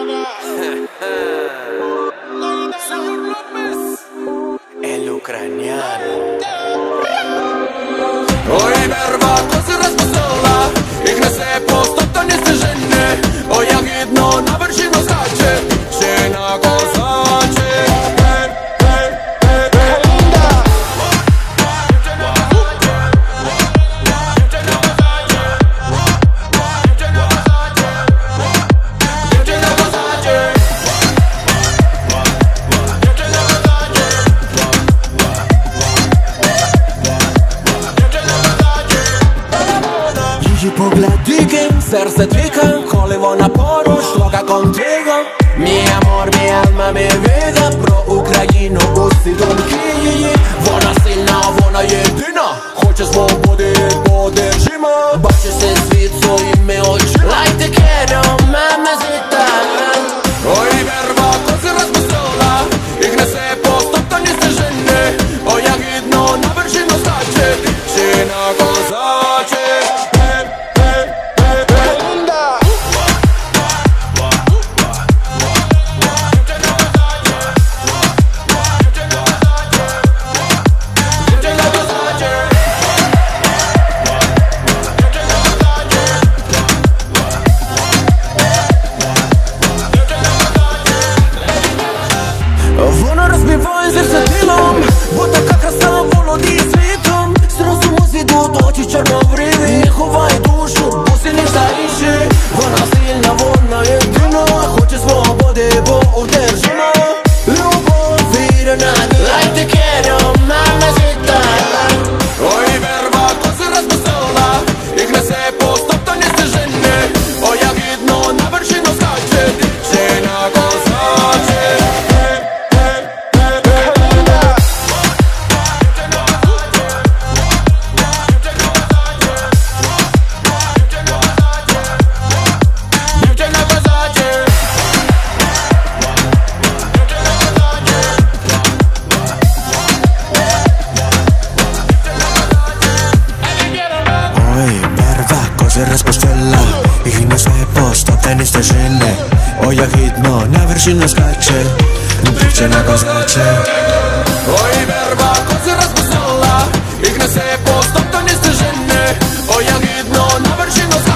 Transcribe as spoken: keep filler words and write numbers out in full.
El ucraniano. Oj, berba, ko se razpustila, ih ne se postupta ni stižene. Oj, jak jedno na vršinu skače, žena kozače. Hej, hej, hej, hej, Linda. Dziewczyna kozacze. Її погляд дикий, серце твікає, коли вона поруч, лока контиго. Мій амор, мій алма, мій vida. Про Україну усі думки її. Вона сильна, вона єдина, хоче свободи, подержимо. Бачиш цей світ своїми очима. Like the cat on my mazita. Ой, верба, коси розпустила, їх несе постоптані стежини. Ой, як гідно на вершину скаче, дівчина козаче. Вона розбиває серце тілом, бо така краса володіє світом. Зразу звідуть очі чорнобриві, не ховай душу, бо сильніш за інші. Вона сильна, вона єдина, хоче свободи, бо удержима. Любов вірена, like the cat on my mazita. Ой, верба, коси розпустила, їх несе постоптані стежини. Ой, як гідно на вершину скаче, дівчина козаче. Розпустила, і не своє постоптані стежини. Ой, як гідно на вершину скаче, дівчина козаче. Ой, верба, коси розпустила, їх несе постоптані стежини. Ой, як гідно на вершину скаче.